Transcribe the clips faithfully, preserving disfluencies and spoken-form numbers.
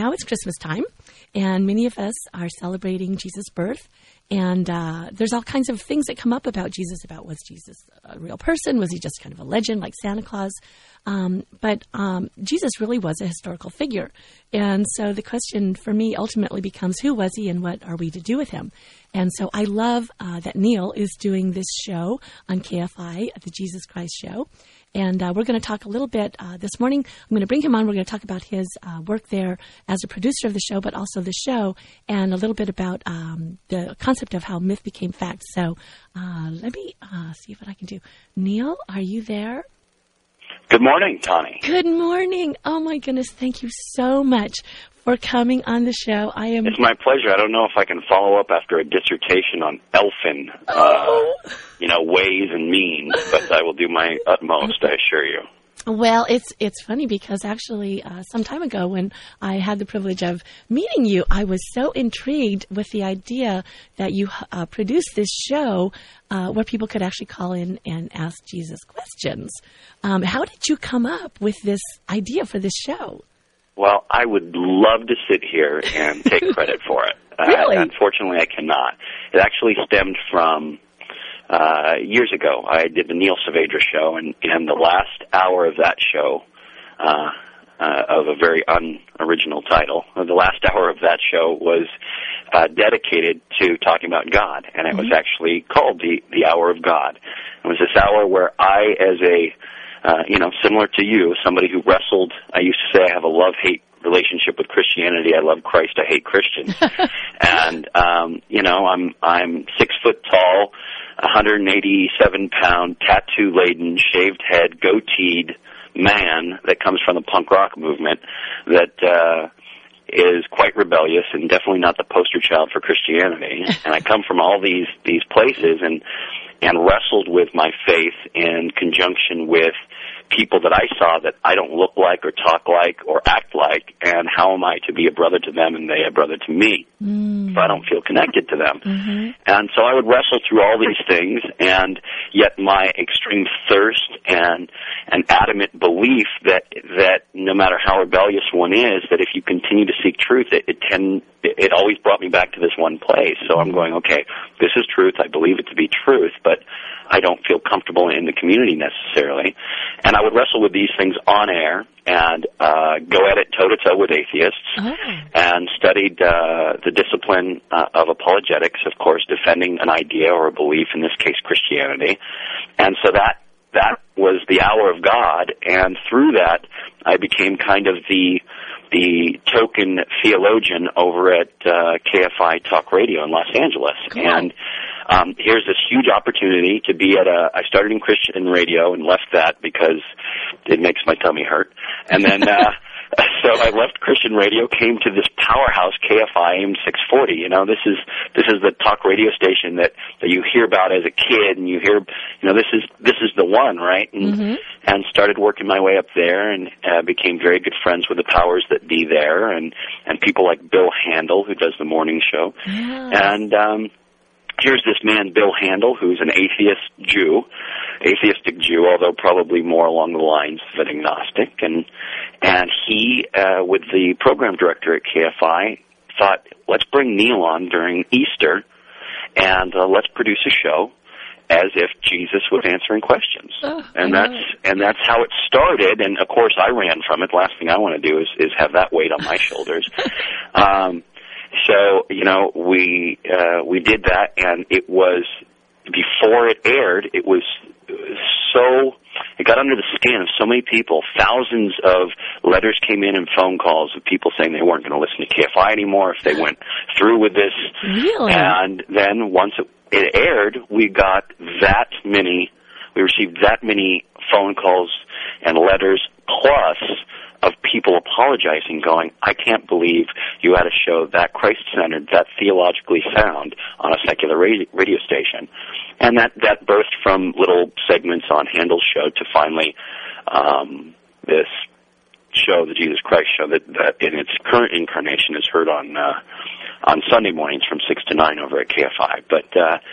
now it's Christmas time, and many of us are celebrating Jesus' birth. And uh, there's all kinds of things that come up about Jesus, about was Jesus a real person? Was he just kind of a legend like Santa Claus? Um, but um, Jesus really was a historical figure. And so the question for me ultimately becomes, who was he and what are we to do with him? And so I love uh, that Neil is doing this show on K F I, the Jesus Christ Show. And uh, we're going to talk a little bit uh, this morning. I'm going to bring him on. We're going to talk about his uh, work there as a producer of the show, but also the show, and a little bit about um, the concept of how myth became fact. So uh, let me uh, see what I can do. Neil, are you there? Good morning, Tani. Good morning. Oh, my goodness. Thank you so much for coming on the show. I am. It's my pleasure. I don't know if I can follow up after a dissertation on elfin, oh. uh, you know, ways and means, but I will do my utmost, I assure you. Well, it's it's funny because actually uh, some time ago when I had the privilege of meeting you, I was so intrigued with the idea that you uh, produced this show uh, where people could actually call in and ask Jesus questions. Um, how did you come up with this idea for this show? Well, I would love to sit here and take credit for it. Really? Uh, unfortunately, I cannot. It actually stemmed from uh, years ago. I did the Neil Saavedra show, and, and the last hour of that show, uh, uh, of a very unoriginal title, the last hour of that show was uh, dedicated to talking about God, and it mm-hmm. was actually called the, the Hour of God. It was this hour where I, as a Uh, you know, similar to you, somebody who wrestled, I used to say I have a love-hate relationship with Christianity. I love Christ, I hate Christians. and, um, you know, I'm I'm six foot tall, one hundred eighty-seven pound, tattoo-laden, shaved head, goateed man that comes from the punk rock movement that uh, is quite rebellious and definitely not the poster child for Christianity. And I come from all these, these places and and wrestled with my faith in conjunction with people that I saw that I don't look like or talk like or act like, and how am I to be a brother to them and they a brother to me mm. if I don't feel connected to them? Mm-hmm. And so I would wrestle through all these things, and yet my extreme thirst and an adamant belief that that no matter how rebellious one is, that if you continue to seek truth, it, it tend it always brought me back to this one place. So I'm going, okay, this is truth. I believe it to be truth, but I don't feel comfortable in the community necessarily. And I would wrestle with these things on air and uh, go at it toe-to-toe with atheists oh. and studied uh, the discipline uh, of apologetics, of course, defending an idea or a belief, in this case Christianity. And so that that was the hour of God, and through that I became kind of the the token theologian over at uh, K F I Talk Radio in Los Angeles. Cool. And um, here's this huge opportunity to be at a, I started in Christian radio and left that because it makes my tummy hurt. And then, uh, so I left Christian radio, came to this powerhouse K F I A M six forty. You know, this is, this is the talk radio station that, that you hear about as a kid, and you hear, you know, this is, this is the one, right? And, mm-hmm. and started working my way up there, and uh, became very good friends with the powers that be there, and, and people like Bill Handel, who does the morning show. Yeah. And, um, here's this man, Bill Handel, who's an atheist Jew, atheistic Jew, although probably more along the lines of an agnostic. And and he, uh, with the program director at K F I, thought, let's bring Neil on during Easter, and uh, let's produce a show as if Jesus was answering questions. Oh, and that's and that's how it started. And, of course, I ran from it. The last thing I want to do is, is have that weight on my shoulders. Um So, you know, we uh, we did that, and it was, before it aired, it was so, it got under the skin of so many people. Thousands of letters came in and phone calls of people saying they weren't going to listen to K F I anymore if they went through with this. Really? And then once it, it aired, we got that many, we received that many phone calls and letters, plus of people apologizing, going, I can't believe you had a show that Christ-centered, that theologically sound on a secular radio, radio station. And that, that birthed from little segments on Handel's show to finally um, this show, the Jesus Christ Show, that, that in its current incarnation is heard on uh, on Sunday mornings from six to nine over at K F I. But uh,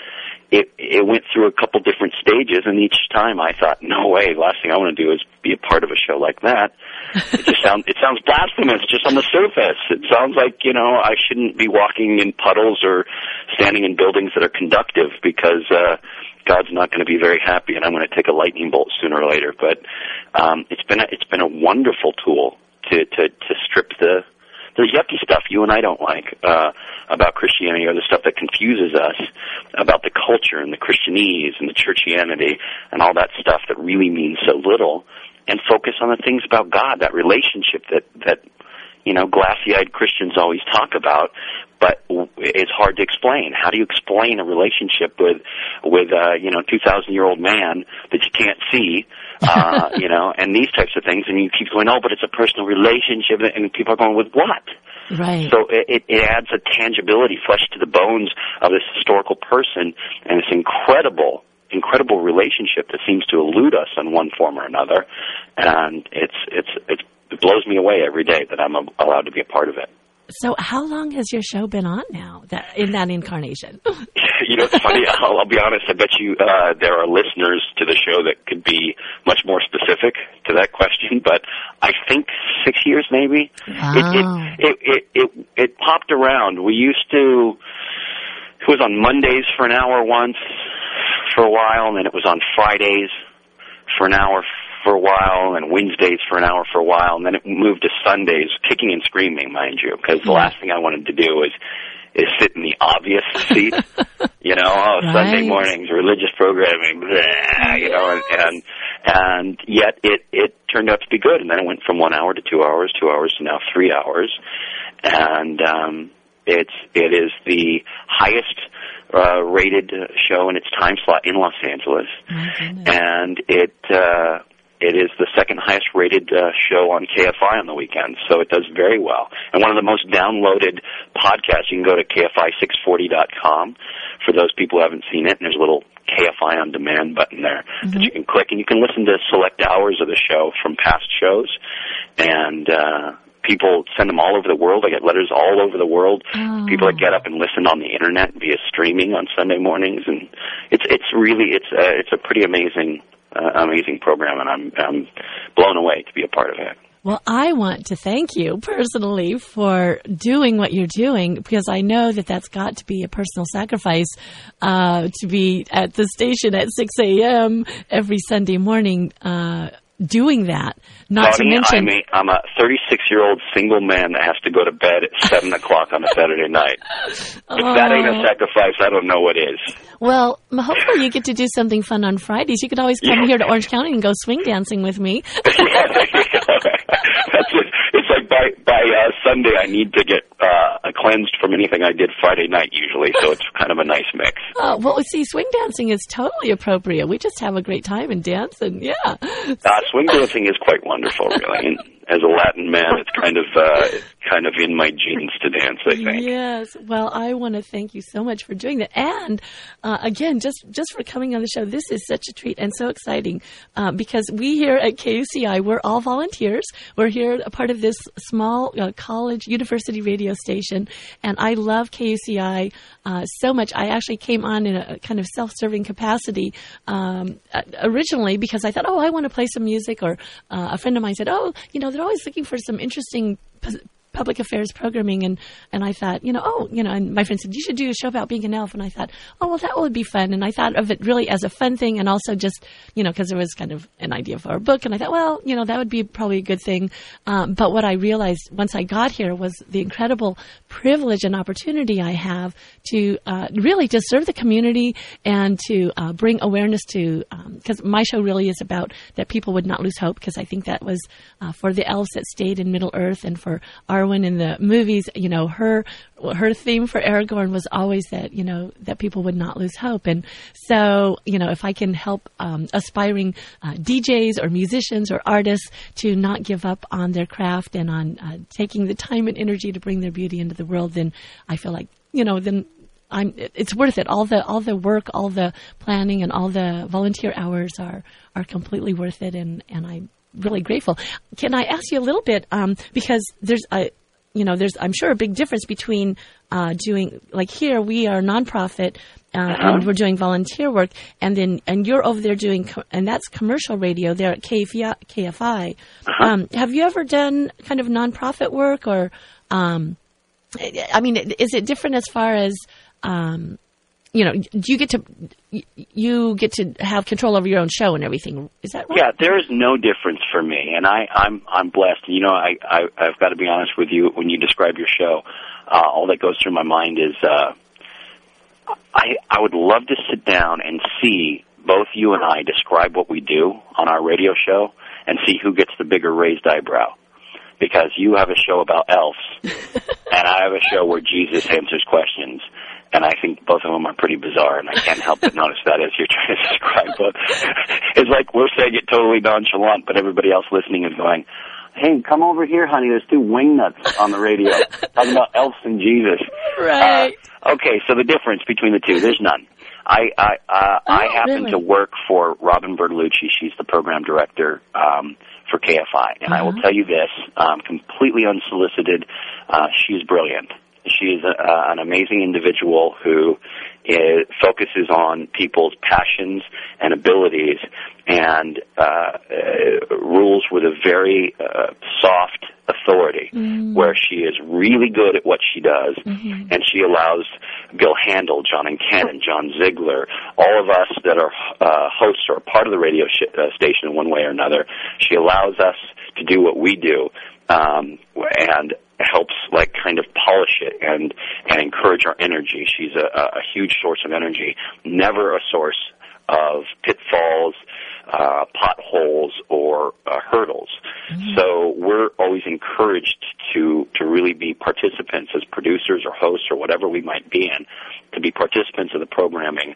it it went through a couple different stages, and each time I thought, no way, the last thing I want to do is be a part of a show like that. It just sounds it sounds blasphemous just on the surface. It sounds like, you know, I shouldn't be walking in puddles or standing in buildings that are conductive, because uh, God's not going to be very happy, and I'm going to take a lightning bolt sooner or later. But um, it's been a, it's been a wonderful tool to to, to strip the the yucky stuff you and I don't like uh, about Christianity, or the stuff that confuses us about the culture and the Christianese and the churchianity and all that stuff that really means so little, and focus on the things about God, that relationship that, that you know, glassy-eyed Christians always talk about, but it's hard to explain. How do you explain a relationship with, with uh, you know, two thousand year old man that you can't see, uh, you know, and these types of things, and you keep going, oh, but it's a personal relationship, and people are going, with what? Right. So it, it adds a tangibility, flesh to the bones of this historical person, and this incredible, incredible relationship that seems to elude us in one form or another, and it's it's it's it blows me away every day that I'm allowed to be a part of it. So how long has your show been on now, that, in that incarnation? You know, it's funny. I'll, I'll be honest. I bet you uh, there are listeners to the show that could be much more specific to that question, but I think six years maybe. Wow. It, it, it, it, it, it popped around. We used to, it was on Mondays for an hour once for a while, and then it was on Fridays for an hour for a while, and Wednesdays for an hour for a while, and then it moved to Sundays, kicking and screaming, mind you, because the last thing I wanted to do is is sit in the obvious seat, you know, oh, right. Sunday mornings, religious programming, blah, you know, and, and and yet it it turned out to be good, and then it went from one hour to two hours, two hours to now three hours, and um, it's it is the highest uh, rated show in its time slot in Los Angeles, and it. Uh, It is the second highest rated uh, show on K F I on the weekends, so it does very well. And one of the most downloaded podcasts, you can go to K F I six forty dot com for those people who haven't seen it, and there's a little K F I on demand button there mm-hmm. that you can click, and you can listen to select hours of the show from past shows. And uh, people send them all over the world. I get letters all over the world. Oh. People that get up and listen on the internet via streaming on Sunday mornings, and it's it's really it's uh, it's a pretty amazing. Uh, amazing program, and I'm, I'm blown away to be a part of it. Well, I want to thank you personally for doing what you're doing, because I know that that's got to be a personal sacrifice uh, to be at the station at six a.m. every Sunday morning uh, doing that. Not Funny, to mention, I mean, I'm a thirty-six-year-old single man that has to go to bed at seven o'clock on a Saturday night. If oh. that ain't a sacrifice, I don't know what is. Well, hopefully you get to do something fun on Fridays. You could always come yeah. here to Orange County and go swing dancing with me. Yeah, that's it. It's like by by uh, Sunday I need to get uh, cleansed from anything I did Friday night usually, so it's kind of a nice mix. Oh, well, see, swing dancing is totally appropriate. We just have a great time and dance, and yeah. Uh, swing dancing is quite wonderful, really. And as a Latin man, it's kind of uh, kind of in my genes to dance, I think. Yes. Well, I want to thank you so much for doing that. And, uh, again, just, just for coming on the show. This is such a treat and so exciting uh, because we here at K U C I, we're all volunteers. We're here a part of this small uh, college, university radio station, and I love K U C I uh, so much. I actually came on in a kind of self-serving capacity um, originally because I thought, oh, I want to play some music, or uh, a friend of mine said, oh, you know, they're always looking for some interesting p- public affairs programming, and, and I thought, you know, oh, you know, and my friend said, you should do a show about being an elf, and I thought, oh, well, that would be fun, and I thought of it really as a fun thing, and also just, you know, because there was kind of an idea for a book, and I thought, well, you know, that would be probably a good thing, um, but what I realized once I got here was the incredible privilege and opportunity I have to uh, really just serve the community and to uh, bring awareness to, because um, my show really is about that people would not lose hope, because I think that was uh, for the elves that stayed in Middle Earth, and for Arwen in the movies, you know, her her theme for Aragorn was always that, you know, that people would not lose hope. And so, you know, if I can help um, aspiring uh, D Js or musicians or artists to not give up on their craft and on uh, taking the time and energy to bring their beauty into the world, then I feel like, you know, then I'm, it's worth it. All the all the work, all the planning, and all the volunteer hours are are completely worth it, and, and I'm really grateful. Can I ask you a little bit, um, because there's a you know, there's, I'm sure, a big difference between uh, doing, like here, we are a nonprofit, uh, uh-huh. and we're doing volunteer work, and then and you're over there doing, co- and that's commercial radio there at K F I. Uh-huh. Um, have you ever done kind of nonprofit work, or, um, I mean, is it different as far as, um, you know, do you get to you get to have control over your own show and everything? Is that right? Yeah, there is no difference for me, and I, I'm I'm blessed. You know, I, I I've got to be honest with you. When you describe your show, uh, all that goes through my mind is uh, I I would love to sit down and see both you and I describe what we do on our radio show and see who gets the bigger raised eyebrow. Because you have a show about elves, and I have a show where Jesus answers questions. And I think both of them are pretty bizarre, and I can't help but notice that as you're trying to describe both. It's like we're saying it totally nonchalant, but everybody else listening is going, hey, come over here, honey, there's two wingnuts on the radio talking about elves and Jesus. Right. Uh, okay, so the difference between the two, there's none. I I, uh, oh, I happen really? to work for Robin Bertolucci. She's the program director um, for K F I. And uh-huh. I will tell you this, um, completely unsolicited, uh, she's brilliant. She is a, uh, an amazing individual who is, focuses on people's passions and abilities and uh, uh, rules with a very uh, soft authority, mm-hmm. where she is really good at what she does, mm-hmm. and she allows Bill Handel, John and Ken, and John Ziegler, all of us that are uh, hosts or part of the radio sh- uh, station in one way or another, she allows us to do what we do, um, and helps like kind of polish it and and encourage our energy. She's a, a huge source of energy, never a source of pitfalls, uh, potholes, or uh, hurdles. Mm-hmm. So we're always encouraged to to really be participants as producers or hosts or whatever we might be in, to be participants of the programming,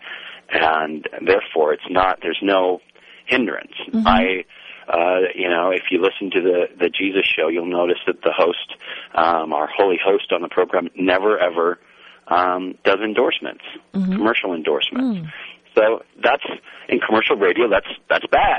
and therefore it's not there's no hindrance. Mm-hmm. I. Uh, you know, if you listen to the, the Jesus show, you'll notice that the host, um, our holy host on the program, never ever um, does endorsements, mm-hmm. commercial endorsements. Mm. So that's, in commercial radio, that's that's bad.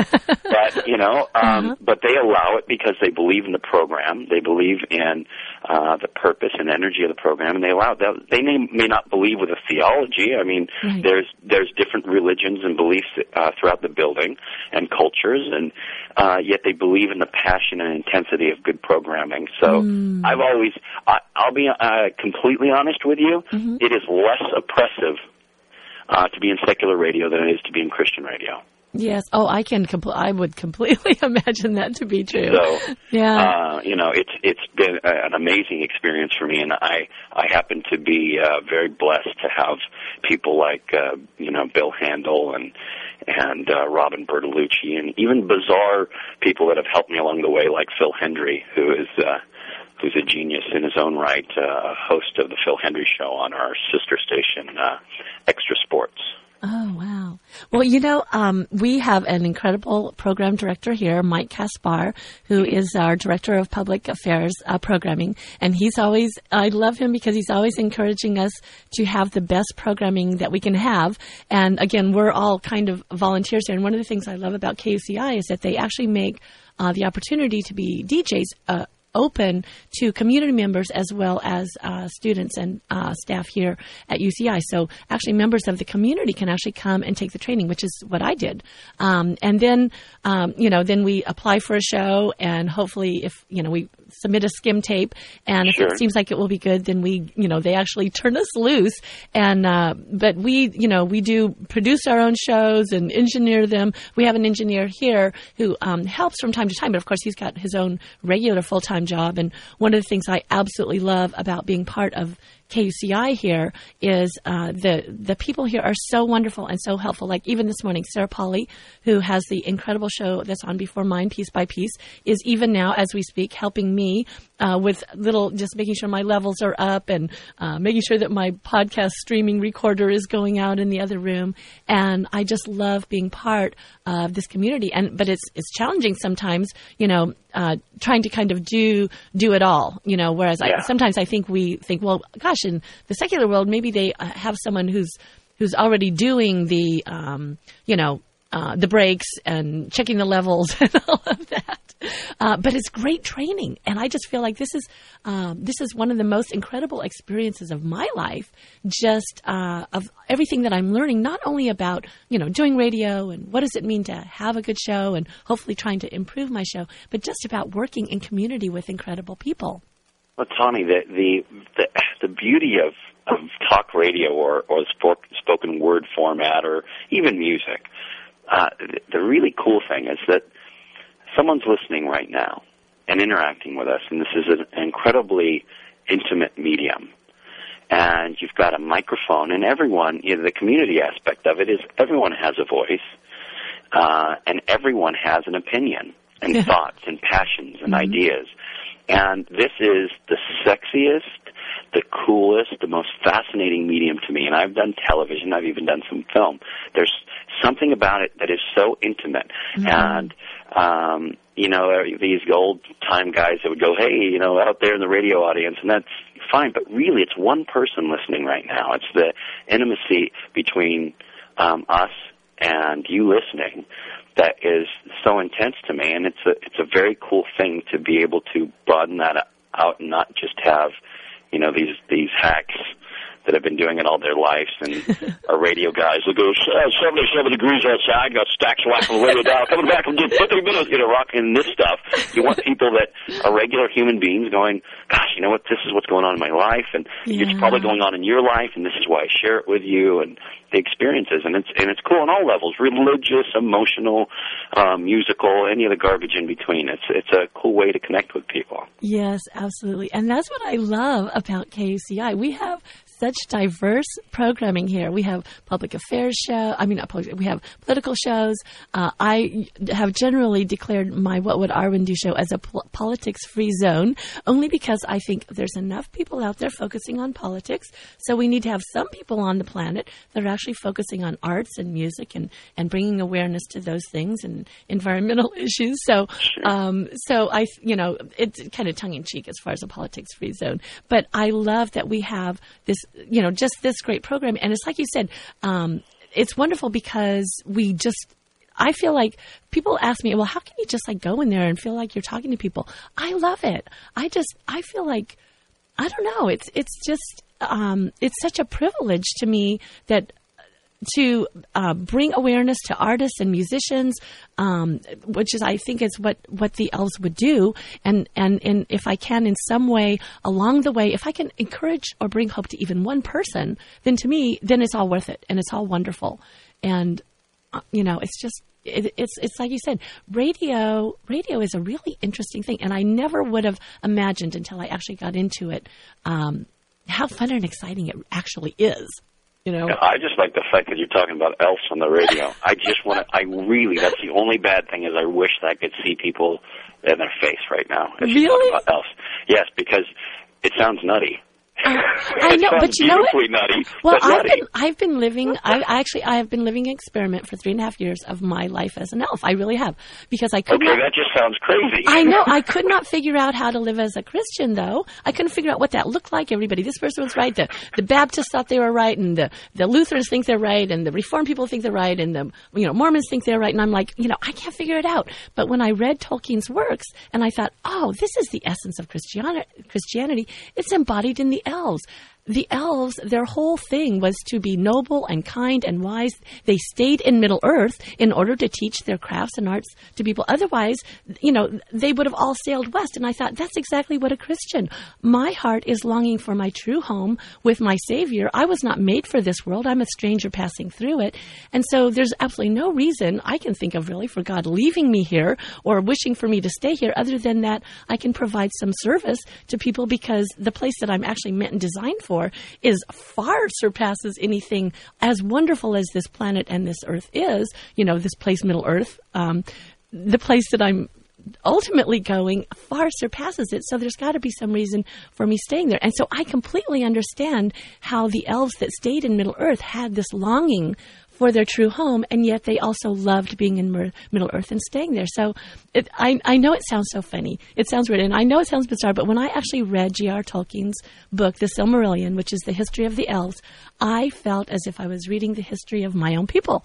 But, you know, um, uh-huh. but they allow it because they believe in the program. They believe in uh, the purpose and energy of the program, and they allow it. They may, may not believe with a theology. I mean, right. there's there's different religions and beliefs uh, throughout the building and cultures, and uh, yet they believe in the passion and intensity of good programming. So mm. I've always, I, I'll be uh, completely honest with you, mm-hmm. it is less oppressive Uh, to be in secular radio than it is to be in Christian radio. Yes. Oh, I can. Compl- I would completely imagine that to be true. So, yeah. Uh, you know, it's it's been an amazing experience for me, and I I happen to be uh, very blessed to have people like uh, you know Bill Handel and and uh, Robin Bertolucci, and even bizarre people that have helped me along the way, like Phil Hendry, who is. Uh, who's a genius in his own right, uh, host of the Phil Hendry Show on our sister station, uh, Extra Sports. Oh, wow. Well, you know, um, we have an incredible program director here, Mike Caspar, who is our Director of Public Affairs uh, Programming. And he's always, I love him because he's always encouraging us to have the best programming that we can have. And again, we're all kind of volunteers here. And one of the things I love about K U C I is that they actually make uh, the opportunity to be D Js uh, open to community members as well as uh, students and uh, staff here at U C I. So actually members of the community can actually come and take the training, which is what I did. Um, and then, um, you know, then we apply for a show, and hopefully if, you know, we submit a skim tape, and if sure. it seems like it will be good, then we, you know, they actually turn us loose. And, uh, but we, you know, we do produce our own shows and engineer them. We have an engineer here who um, helps from time to time, but of course he's got his own regular full-time job. And one of the things I absolutely love about being part of K U C I here is uh, the the people here are so wonderful and so helpful. Like even this morning, Sarah Polly, who has the incredible show that's on Before Mine, Piece by Piece, is even now, as we speak, helping me uh, with little, just making sure my levels are up and uh, making sure that my podcast streaming recorder is going out in the other room. And I just love being part of this community. And but it's it's challenging sometimes, you know, uh, trying to kind of do do it all, you know. Whereas yeah. I, sometimes I think we think, well, gosh, in the secular world, maybe they have someone who's who's already doing the, um, you know, uh, the brakes and checking the levels and all of that. Uh, but it's great training, and I just feel like this is um, this is one of the most incredible experiences of my life. Just uh, of everything that I'm learning, not only about you know doing radio and what does it mean to have a good show, and hopefully trying to improve my show, but just about working in community with incredible people. Well, Tawny, the the the, the beauty of, of talk radio or or the spoken word format or even music, uh, the really cool thing is that someone's listening right now and interacting with us, and this is an incredibly intimate medium. And you've got a microphone, and everyone, you know, the community aspect of it is everyone has a voice, uh, and everyone has an opinion and yeah. thoughts and passions and mm-hmm. ideas. And this is the sexiest, the coolest, the most fascinating medium to me. And I've done television. I've even done some film. There's something about it that is so intimate. Mm-hmm. And, um, you know, these old-time guys that would go, hey, you know, out there in the radio audience, and that's fine. But really, it's one person listening right now. It's the intimacy between um, us and you listening that is so intense to me, and it's a it's a very cool thing to be able to broaden that out and not just have, you know, these these hacks that have been doing it all their lives, and our radio guys will go, seventy-seven degrees outside, got stacks of wax on the radio dial, coming back in fifty minutes, you know, rocking this stuff. You want people that are regular human beings going, gosh, you know what, this is what's going on in my life, and yeah. it's probably going on in your life, and this is why I share it with you, and the experiences, and it's and it's cool on all levels, religious, emotional, um, musical, any of the garbage in between. It's it's a cool way to connect with people. Yes, absolutely, and that's what I love about K U C I. We have such diverse programming here. We have public affairs show. I mean, we have political shows. Uh, I have generally declared my What Would Arwen Do show as a pol- politics-free zone, only because I think there's enough people out there focusing on politics. So we need to have some people on the planet that are actually focusing on arts and music and, and bringing awareness to those things and environmental issues. So, um, so I, you know, it's kind of tongue-in-cheek as far as a politics-free zone. But I love that we have this, you know, just this great program. And it's like you said, um, it's wonderful because we just, I feel like people ask me, well, how can you just like go in there and feel like you're talking to people? I love it. I just, I feel like, I don't know. It's, it's just, um, it's such a privilege to me that to uh, bring awareness to artists and musicians, um, which is, I think, is what, what the elves would do. And, and, and if I can in some way along the way, if I can encourage or bring hope to even one person, then to me, then it's all worth it and it's all wonderful. And, uh, you know, it's just, it, it's, it's like you said, radio, radio is a really interesting thing. And I never would have imagined until I actually got into it, um, how fun and exciting it actually is. You know? I just like the fact that you're talking about elves on the radio. I just want to, I really, that's the only bad thing is I wish that I could see people in their face right now. As really? You talk about elves. Yes, because it sounds nutty. Uh, I know, but you know what? Nutty, well, I've nutty. been I've been living. I actually I have been living an experiment for three and a half years of my life as an elf. I really have, because I could. Okay, not, that just sounds crazy. I know. I could not figure out how to live as a Christian, though. I couldn't figure out what that looked like. Everybody, this person was right. The the Baptists thought they were right, and the the Lutherans think they're right, and the Reformed people think they're right, and the you know Mormons think they're right. And I'm like, you know, I can't figure it out. But when I read Tolkien's works, and I thought, oh, this is the essence of Christianity. Christianity. It's embodied in the elves. The elves, their whole thing was to be noble and kind and wise. They stayed in Middle Earth in order to teach their crafts and arts to people. Otherwise, you know, they would have all sailed west. And I thought, that's exactly what a Christian. My heart is longing for my true home with my Savior. I was not made for this world. I'm a stranger passing through it. And so there's absolutely no reason I can think of really for God leaving me here or wishing for me to stay here, other than that I can provide some service to people, because the place that I'm actually meant and designed for is far surpasses anything as wonderful as this planet and this earth is, you know, this place, Middle Earth, um, the place that I'm ultimately going far surpasses it. So there's got to be some reason for me staying there. And so I completely understand how the elves that stayed in Middle Earth had this longing for their true home, and yet they also loved being in Mer- Middle Earth and staying there. So it, I, I know it sounds so funny. It sounds weird, and I know it sounds bizarre, but when I actually read J R Tolkien's book, The Silmarillion, which is the history of the elves, I felt as if I was reading the history of my own people.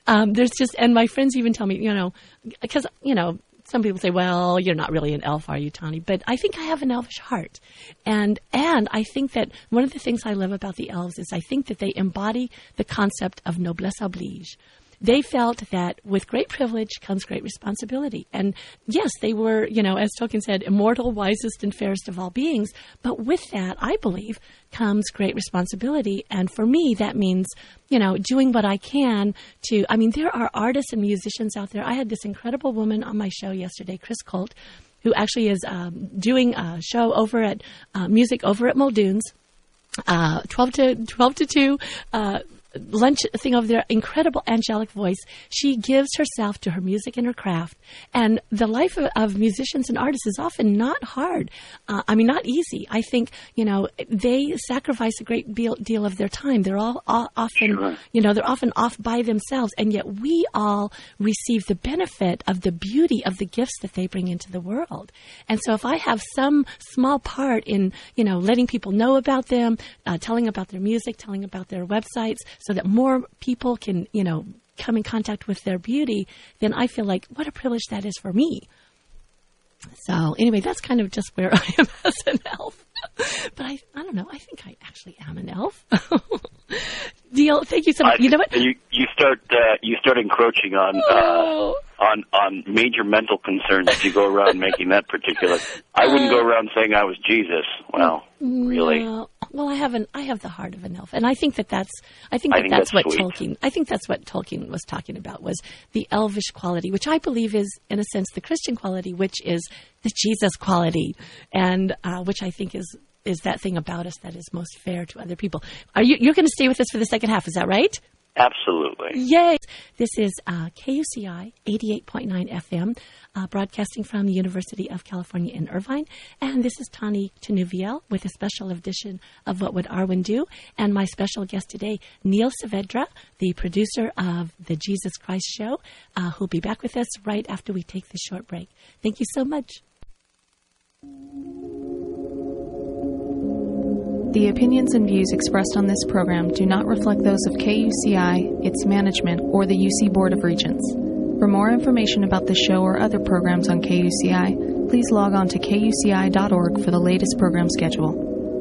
Um, there's just, and my friends even tell me, you know, because, you know, some people say, well, you're not really an elf, are you, Tani? But I think I have an elvish heart. And and I think that one of the things I love about the elves is I think that they embody the concept of noblesse oblige. They felt that with great privilege comes great responsibility. And yes, they were, you know, as Tolkien said, immortal, wisest, and fairest of all beings. But with that, I believe, comes great responsibility. And for me, that means, you know, doing what I can to, I mean, there are artists and musicians out there. I had this incredible woman on my show yesterday, Chris Colt, who actually is um, doing a show over at, uh, music over at Muldoon's, uh, twelve to two, uh, lunch thing over there, incredible angelic voice. She gives herself to her music and her craft. And the life of, of musicians and artists is often not hard. Uh, I mean, not easy. I think, you know, they sacrifice a great deal, deal of their time. They're all, all often, sure. you know, they're often off by themselves. And yet we all receive the benefit of the beauty of the gifts that they bring into the world. And so if I have some small part in, you know, letting people know about them, uh, telling about their music, telling about their websites, so that more people can, you know, come in contact with their beauty, then I feel like what a privilege that is for me. So anyway, that's kind of just where I am as an elf. But I, I don't know. I think I actually am an elf. Deal. Thank you so much. I, you know what? You you start uh, you start encroaching on oh. uh, on on major mental concerns if you go around making that particular. I wouldn't go around saying I was Jesus. Well, really. No. Well, I have an I have the heart of an elf, and I think that that's I think that I think that's, that's what sweet. Tolkien I think that's what Tolkien was talking about, was the elvish quality, which I believe is in a sense the Christian quality, which is the Jesus quality, and uh, which I think is is that thing about us that is most fair to other people. Are you you're going to stay with us for the second half? Is that right? Absolutely. Yay! This is uh, K U C I eighty-eight point nine F M, uh, broadcasting from the University of California in Irvine. And this is Tani Tenuviel with a special edition of What Would Arwen Do? And my special guest today, Neil Saavedra, the producer of the Jesus Christ Show, uh, who'll be back with us right after we take this short break. Thank you so much. The opinions and views expressed on this program do not reflect those of K U C I, its management, or the U C Board of Regents. For more information about the show or other programs on K U C I, please log on to K U C I dot org for the latest program schedule.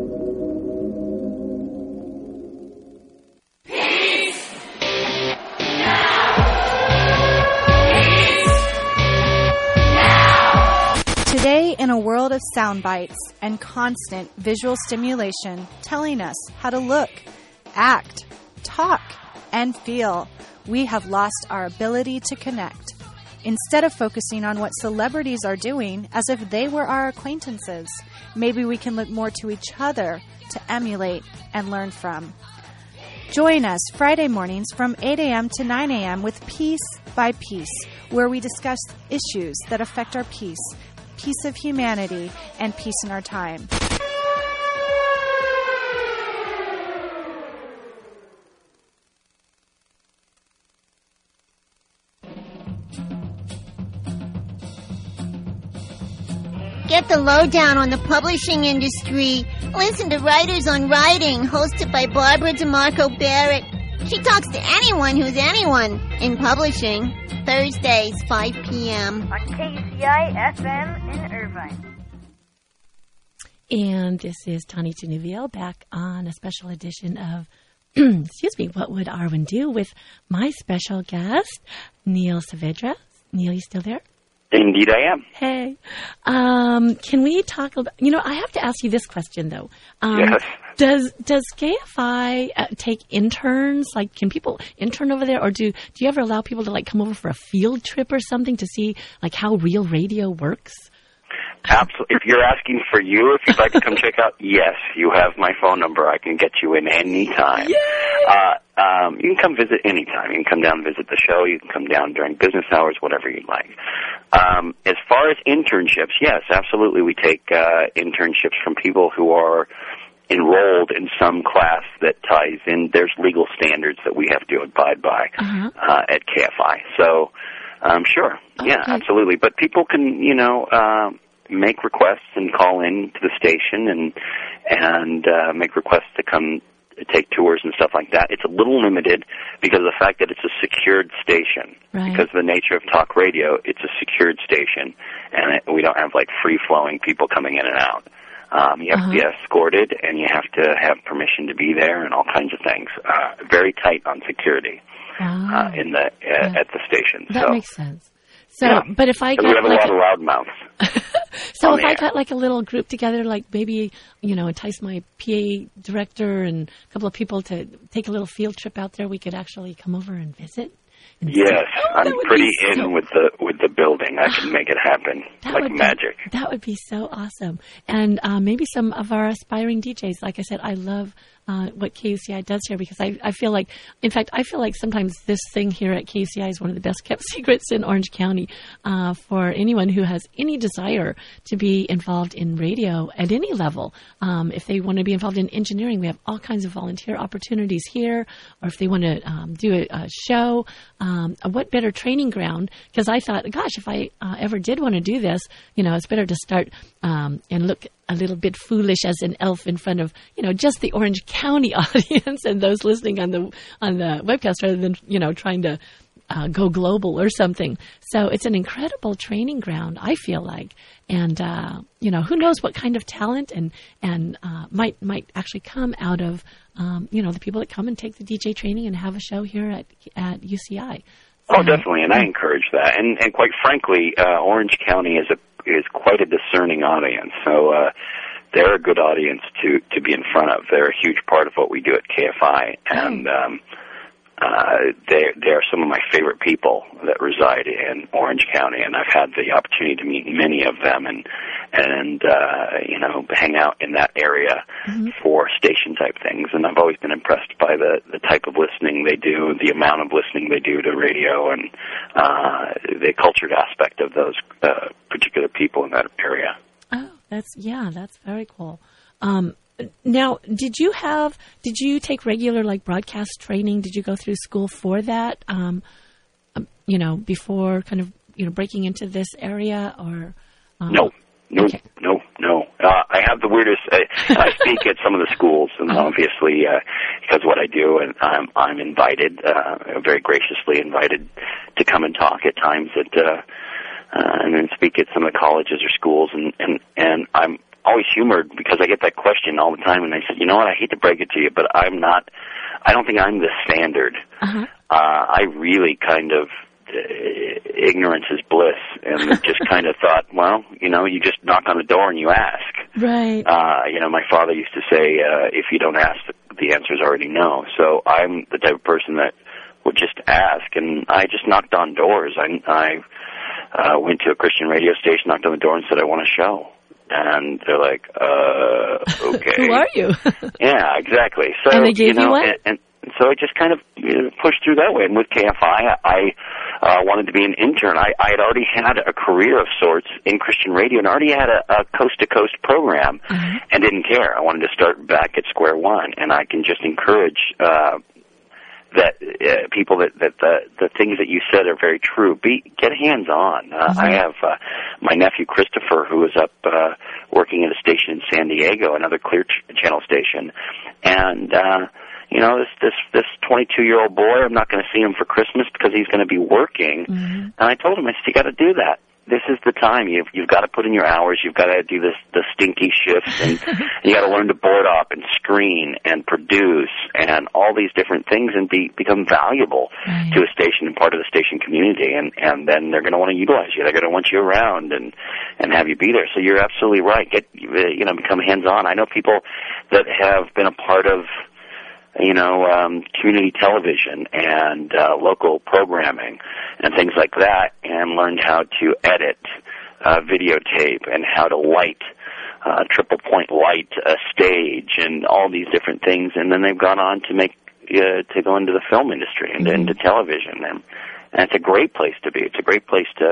Today, in a world of sound bites and constant visual stimulation telling us how to look, act, talk, and feel, we have lost our ability to connect. Instead of focusing on what celebrities are doing as if they were our acquaintances, maybe we can look more to each other to emulate and learn from. Join us Friday mornings from eight a.m. to nine a.m. with Piece by Piece, where we discuss issues that affect our peace, peace of humanity, and peace in our time. Get the lowdown on the publishing industry. Listen to Writers on Writing, hosted by Barbara DeMarco Barrett. She talks to anyone who's anyone in publishing. Thursdays, five p.m. on K U C I F M in Irvine. And this is Tani Tenuviel back on a special edition of, excuse me, What Would Arwen Do? With my special guest, Neil Saavedra. Neil, you still there? Indeed I am. Hey. Um, can we talk about, you know, I have to ask you this question, though. Um, yes. Does does K F I uh, take interns? Like, can people intern over there? Or do, do you ever allow people to, like, come over for a field trip or something to see, like, how real radio works? Absolutely. If you're asking for you, if you'd like to come check out, yes, you have my phone number. I can get you in any time. Uh, um, you can come visit anytime. You can come down and visit the show. You can come down during business hours, whatever you'd like. Um, as far as internships, yes, absolutely. We take uh, internships from people who are enrolled in some class that ties in. There's legal standards that we have to abide by uh-huh. uh, at K F I. So, um, sure, okay. yeah, absolutely. But people can, you know, uh, make requests and call in to the station and and uh, make requests to come take tours and stuff like that. It's a little limited because of the fact that it's a secured station. Right. Because of the nature of talk radio, it's a secured station, and it, we don't have, like, free-flowing people coming in and out. Um, you have uh-huh. to be escorted, and you have to have permission to be there and all kinds of things. Uh, very tight on security ah. uh, in the uh, yeah. at the station. That so, makes sense. So, yeah. but if I so got we have like a lot of loudmouths. So if I air. got like a little group together, like maybe, you know, entice my P A director and a couple of people to take a little field trip out there, we could actually come over and visit? And yes, see, oh, I'm pretty in so... with the with the building. I can make it happen that like would magic. Be, that would be so awesome. And uh, maybe some of our aspiring D Js. Like I said, I love uh, what K U C I does here because I, I feel like, in fact, I feel like sometimes this thing here at K U C I is one of the best kept secrets in Orange County uh, for anyone who has any desire to be involved in radio at any level. Um, if they want to be involved in engineering, we have all kinds of volunteer opportunities here. Or if they want to um, do a, a show, um, what better training ground? Because I thought, gosh, if I uh, ever did want to do this, you know, it's better to start um, and look a little bit foolish as an elf in front of, you know, just the Orange County audience and those listening on the on the webcast rather than, you know, trying to uh, go global or something. So it's an incredible training ground, I feel like. And, uh, you know, who knows what kind of talent and, and uh, might might actually come out of, um, you know, the people that come and take the D J training and have a show here at, at U C I. Oh, definitely, and I encourage that. And, and quite frankly, uh, Orange County is a is quite a discerning audience. So uh, they're a good audience to, to be in front of. They're a huge part of what we do at K F I, and um, uh, they they are some of my favorite people that reside in Orange County. And I've had the opportunity to meet many of them and and uh, you know hang out in that area mm-hmm. for station type things. And I've always been impressed by the, the type of listening they do, the amount of listening they do to radio, and uh, the cultured aspect of those uh, particular people in that area. Oh, that's yeah, that's very cool. Um, now, did you have did you take regular like broadcast training? Did you go through school for that? Um, you know, before kind of you know breaking into this area, or um, no. No, okay. no, no. Uh, I have the weirdest. Uh, I speak at some of the schools, and uh-huh. obviously, uh, because of what I do, and I'm I'm invited, uh, very graciously invited to come and talk at times at, uh, uh, and then speak at some of the colleges or schools, and and and I'm always humored because I get that question all the time, and I said, you know what, I hate to break it to you, but I'm not. I don't think I'm the standard. Uh-huh. Uh, I really kind of. Uh, ignorance is bliss, and just kind of thought, well, you know, you just knock on the door and you ask. Right. Uh, you know, my father used to say, uh, if you don't ask, the answer's already no. So I'm the type of person that would just ask, and I just knocked on doors. I, I uh, went to a Christian radio station, knocked on the door, and said, I want a show. And they're like, uh, okay. Who are you? Yeah, exactly. So, and they gave you know, you one? And, and so I just kind of you know, pushed through that way. And with K F I, I uh, wanted to be an intern. I, I had already had a career of sorts in Christian radio and already had a, a coast-to-coast program mm-hmm. and didn't care. I wanted to start back at square one. And I can just encourage uh, that uh, people that, that the, the things that you said are very true. Be Get hands-on. Uh, mm-hmm. I have uh, my nephew Christopher, who is up uh, working at a station in San Diego, another Clear ch- Channel station. And... Uh, You know, this this this twenty-two-year-old boy, I'm not going to see him for Christmas because he's going to be working. Mm-hmm. And I told him, I said, you got to do that. This is the time. You've you've got to put in your hours. You've got to do this the stinky shifts, and you got to learn to board up and screen and produce and all these different things and be become valuable right. to a station and part of the station community. And and then they're going to want to utilize you. They're going to want you around and and have you be there. So you're absolutely right. Get you know become hands-on. I know people that have been a part of. you know, um, community television and uh, local programming and things like that, and learned how to edit uh, videotape and how to light, uh, triple point light a stage and all these different things. And then they've gone on to make, uh, to go into the film industry and mm-hmm. into television. And, and it's a great place to be. It's a great place to, to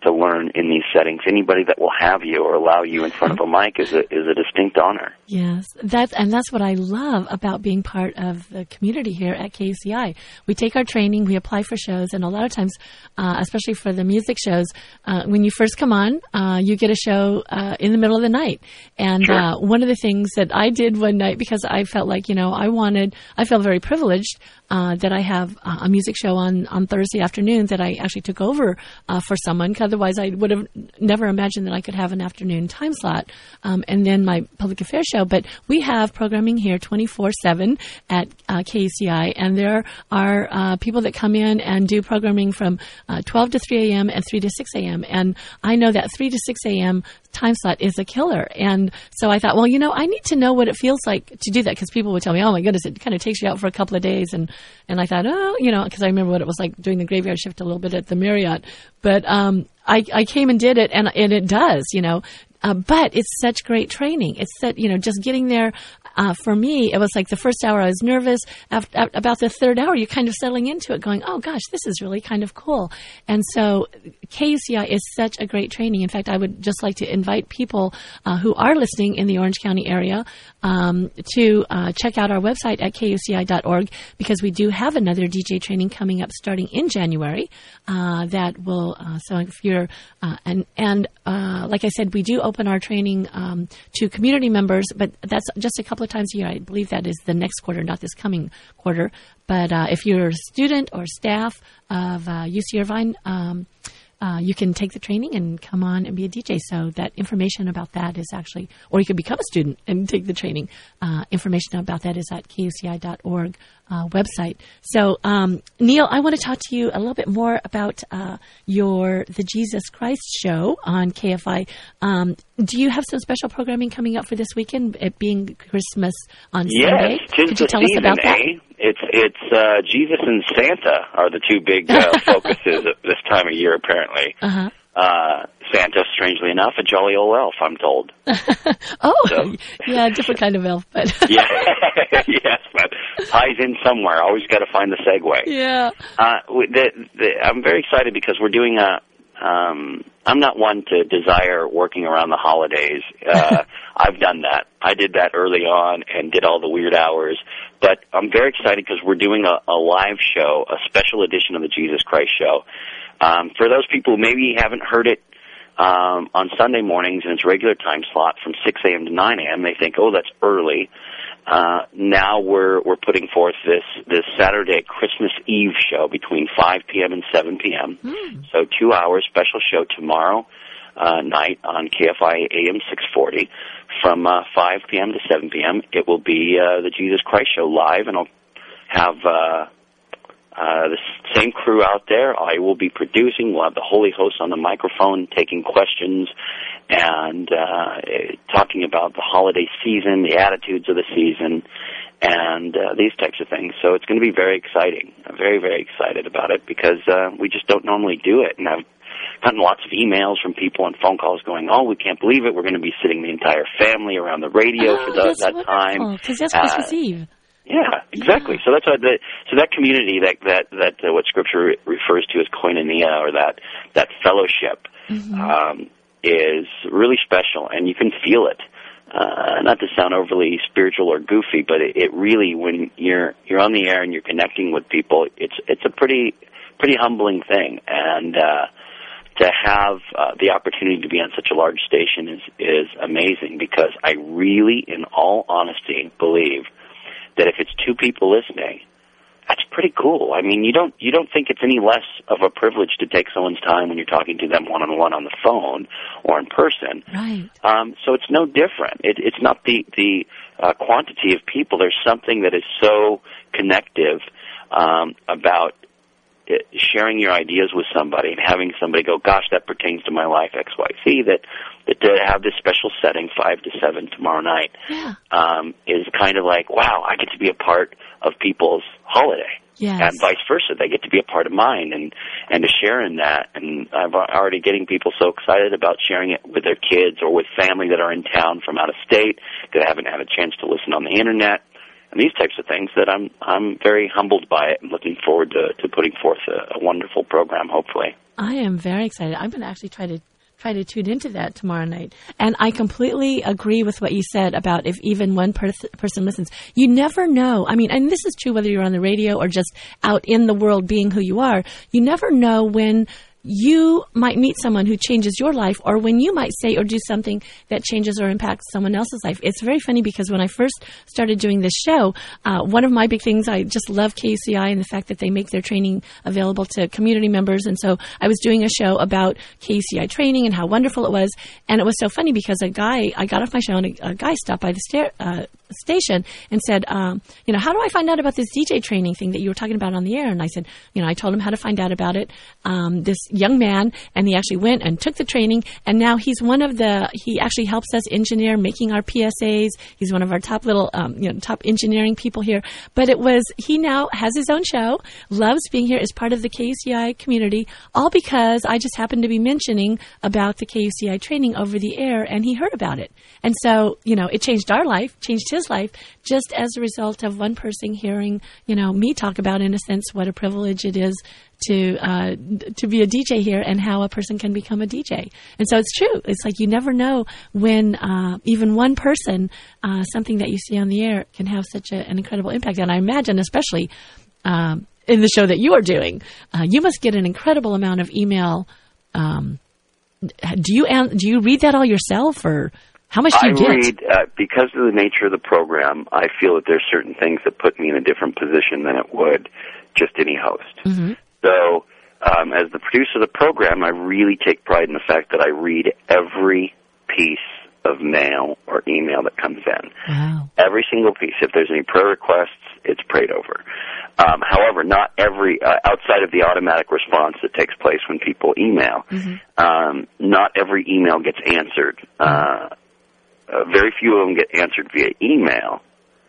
to learn in these settings. Anybody that will have you or allow you in front of a mic is a, is a distinct honor. Yes, that's, and that's what I love about being part of the community here at K U C I. We take our training, we apply for shows, and a lot of times, uh, especially for the music shows, uh, when you first come on, uh, you get a show uh, in the middle of the night. And Sure. uh, one of the things that I did one night, because I felt like, you know, I wanted, I felt very privileged uh, that I have uh, a music show on, on Thursday afternoon that I actually took over uh, for someone, because otherwise I would have never imagined that I could have an afternoon time slot. Um, and then my public affairs show. But we have programming here twenty-four seven at uh, K U C I, and there are uh, people that come in and do programming from uh, twelve to three a.m. and three to six a.m. And I know that three to six a.m. time slot is a killer. And so I thought, well, you know, I need to know what it feels like to do that, because people would tell me, oh, my goodness, it kind of takes you out for a couple of days. And, and I thought, oh, you know, because I remember what it was like doing the graveyard shift a little bit at the Marriott. But um, I, I came and did it, and, and it does, you know. Uh, but it's such great training. It's that, you know, just getting there. Uh, for me, it was like the first hour I was nervous. After, about the third hour, you're kind of settling into it, going, oh, gosh, this is really kind of cool. And so K U C I is such a great training. In fact, I would just like to invite people uh, who are listening in the Orange County area um, to uh, check out our website at K U C I dot org, because we do have another D J training coming up starting in January uh, that will, uh, so if you're, uh, and, and uh, like I said, we do open our training um, to community members, but that's just a couple of times a year. I believe that is the next quarter, not this coming quarter. But uh, if you're a student or staff of uh, U C Irvine, um, uh, you can take the training and come on and be a D J. So that information about that is actually, or you can become a student and take the training. Uh, information about that is at K U C I dot org uh, website. So, um, Neil, I want to talk to you a little bit more about uh, your The Jesus Christ Show on K F I. Um, do you have some special programming coming up for this weekend, it being Christmas on yes, Sunday? Tis Could you the tell season, us about that? Eh? It's it's uh, Jesus and Santa are the two big uh, focuses at this time of year, apparently. Uh-huh. Uh, Santa, strangely enough, a jolly old elf, I'm told. oh, So. yeah, different kind of elf, but yeah, yes, but ties in somewhere. Always got to find the segue. yeah. Uh, the, the, I'm very excited because we're doing a. Um, I'm not one to desire working around the holidays. Uh, I've done that. I did that early on and did all the weird hours. But I'm very excited because we're doing a, a live show, a special edition of the Jesus Christ Show. Um, for those people who maybe haven't heard it um, on Sunday mornings in its regular time slot from six a.m. to nine a.m., they think, oh, that's early. Uh, now we're we're putting forth this this Saturday Christmas Eve show between five p.m. and seven p.m. Mm. So two hours special show tomorrow uh, night on K F I A M six forty from uh, five p.m. to seven p.m. It will be uh, the Jesus Christ Show live, and I'll have uh, uh, the same crew out there. I will be producing. We'll have the Holy Host on the microphone taking questions and uh, talking about the holiday season, the attitudes of the season, and uh, these types of things. So it's going to be very exciting. I'm very, very excited about it because uh, we just don't normally do it. And I've gotten lots of emails from people and phone calls going, oh, we can't believe it. We're going to be sitting the entire family around the radio oh, for the, that wonderful. time. Because that's Christmas uh, Eve. Yeah, exactly. Yeah. So that's what the so that community that that that uh, what Scripture refers to as koinonia, or that that fellowship, mm-hmm. um, is really special, and you can feel it. Uh, not to sound overly spiritual or goofy, but it, it really, when you're you're on the air and you're connecting with people, it's it's a pretty pretty humbling thing, and uh, to have uh, the opportunity to be on such a large station is is amazing, because I really, in all honesty, believe that if it's two people listening, that's pretty cool. I mean, you don't you don't think it's any less of a privilege to take someone's time when you're talking to them one-on-one on the phone or in person. Right. Um, so it's no different. It, it's not the, the uh, quantity of people. There's something that is so connective um, about it, sharing your ideas with somebody and having somebody go, gosh, that pertains to my life, X, Y, Z, that, that to have this special setting, five to seven tomorrow night, yeah. um, is kind of like, wow, I get to be a part of people's holiday. Yes. And vice versa. They get to be a part of mine and, and to share in that. And I'm already getting people so excited about sharing it with their kids or with family that are in town from out of state that haven't had a chance to listen on the Internet. And and these types of things, that I'm I'm very humbled by it and looking forward to, to putting forth a, a wonderful program, hopefully. I am very excited. I'm going to actually try to try to tune into that tomorrow night. And I completely agree with what you said about if even one per- person listens. You never know. I mean, and this is true whether you're on the radio or just out in the world being who you are. You never know when you might meet someone who changes your life, or when you might say or do something that changes or impacts someone else's life. It's very funny because when I first started doing this show, uh, one of my big things, I just love K U C I and the fact that they make their training available to community members. And so I was doing a show about K U C I training and how wonderful it was. And it was so funny because a guy, I got off my show and a, a guy stopped by the stair, uh, station and said, um, you know, how do I find out about this D J training thing that you were talking about on the air? And I said, you know, I told him how to find out about it. Um, this young man, and he actually went and took the training, and now he's one of the, he actually helps us engineer making our P S As. He's one of our top little, um, you know, top engineering people here. But it was, he now has his own show, loves being here, is part of the K U C I community, all because I just happened to be mentioning about the K U C I training over the air, and he heard about it. And so, you know, it changed our life, changed his life, just as a result of one person hearing, you know, me talk about, in a sense, what a privilege it is to uh, to be a D J here and how a person can become a D J. And so it's true. It's like you never know when uh, even one person, uh, something that you see on the air can have such a, an incredible impact. And I imagine, especially um, in the show that you are doing, uh, you must get an incredible amount of email. Um, do you do you read that all yourself, or how much do you I get? read, uh, because of the nature of the program, I feel that there's certain things that put me in a different position than it would just any host. Mm-hmm. So, um, as the producer of the program, I really take pride in the fact that I read every piece of mail or email that comes in. Wow. Every single piece. If there's any prayer requests, it's prayed over. Um, however, not every, uh, outside of the automatic response that takes place when people email, mm-hmm. um, not every email gets answered. Uh, uh, very few of them get answered via email.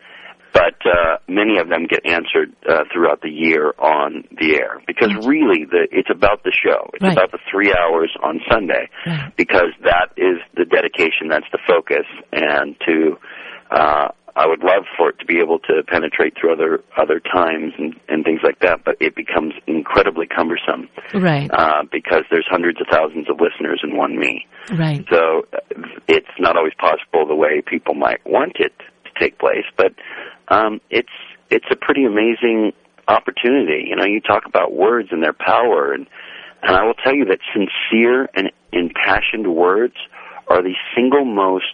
But uh, many of them get answered uh, throughout the year on the air, because really the, it's about the show. It's right. about the three hours on Sunday, right. because that is the dedication, that's the focus. And to, uh, I would love for it to be able to penetrate through other other times and, and things like that, but it becomes incredibly cumbersome, right? Uh, because there's hundreds of thousands of listeners in one me, right? So it's not always possible the way people might want it to take place, but Um, it's it's a pretty amazing opportunity. You know, you talk about words and their power, and, and I will tell you that sincere and impassioned words are the single most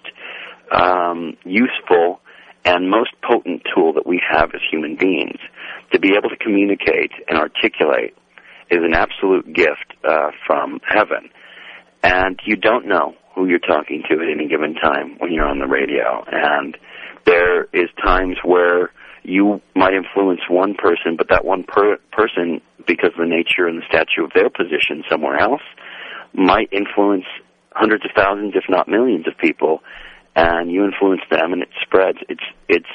um, useful and most potent tool that we have as human beings. To be able to communicate and articulate is an absolute gift uh, from heaven, and you don't know who you're talking to at any given time when you're on the radio. And there is times where you might influence one person, but that one per- person, because of the nature and the stature of their position somewhere else, might influence hundreds of thousands, if not millions of people, and you influence them and it spreads. It's, it's,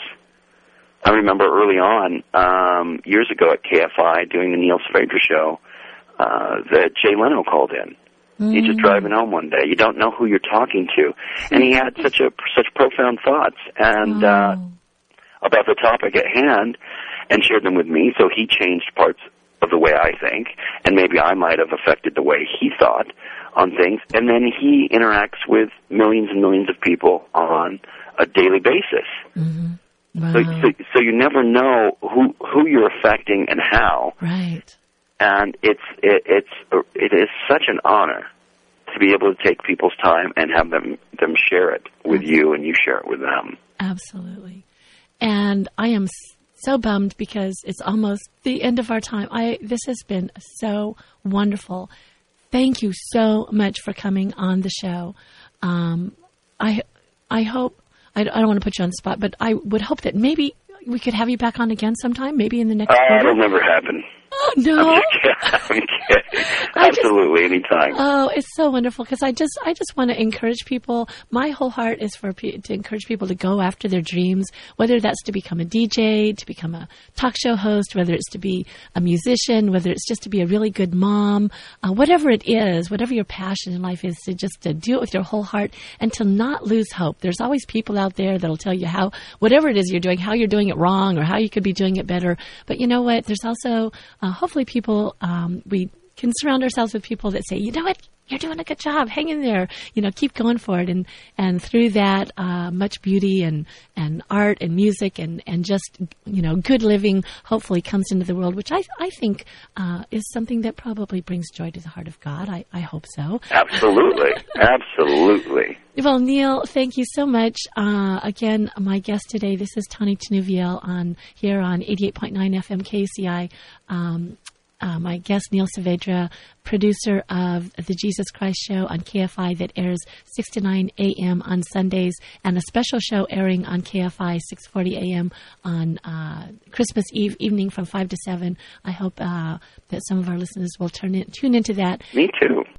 I remember early on, um, years ago at K F I, doing the Neil Saavedra show, uh, that Jay Leno called in. He's just driving home one day. You don't know who you're talking to. And he had such a such profound thoughts and uh, about the topic at hand, and shared them with me. So he changed parts of the way I think, and maybe I might have affected the way he thought on things. And then he interacts with millions and millions of people on a daily basis. Mm-hmm. Wow. So, so, so you never know who who you're affecting and how. Right. And it's it, it's it is such an honor to be able to take people's time and have them them share it with Absolutely. You, and you share it with them. Absolutely. And I am so bummed because it's almost the end of our time. I this has been so wonderful. Thank you so much for coming on the show. Um, I I hope I, I don't want to put you on the spot, but I would hope that maybe we could have you back on again sometime, maybe in the next uh, quarter. It'll never happen. Oh, no. I'm kidding. Absolutely, just, anytime. Oh, it's so wonderful because I just I just want to encourage people. My whole heart is for pe- to encourage people to go after their dreams, whether that's to become a D J, to become a talk show host, whether it's to be a musician, whether it's just to be a really good mom, uh, whatever it is, whatever your passion in life is, to just to do it with your whole heart and to not lose hope. There's always people out there that'll tell you how, whatever it is you're doing, how you're doing it wrong or how you could be doing it better. But you know what? There's also uh, hopefully people, um, we can surround ourselves with people that say, you know what, you're doing a good job, hang in there, you know, keep going for it. And, and through that, uh, much beauty and, and art and music and, and just, you know, good living hopefully comes into the world, which I, I think uh, is something that probably brings joy to the heart of God. I, I hope so. Absolutely. Absolutely. Well, Neil, thank you so much. Uh, again, my guest today, this is Tani Tanuviel on here on eighty-eight point nine F M K U C I. Um, Uh, my guest, Neil Saavedra, producer of the Jesus Christ Show on K F I that airs six to nine a.m. on Sundays, and a special show airing on K F I six forty a.m. on uh, Christmas Eve evening from five to seven. I hope uh, that some of our listeners will turn in, tune into that. Me too.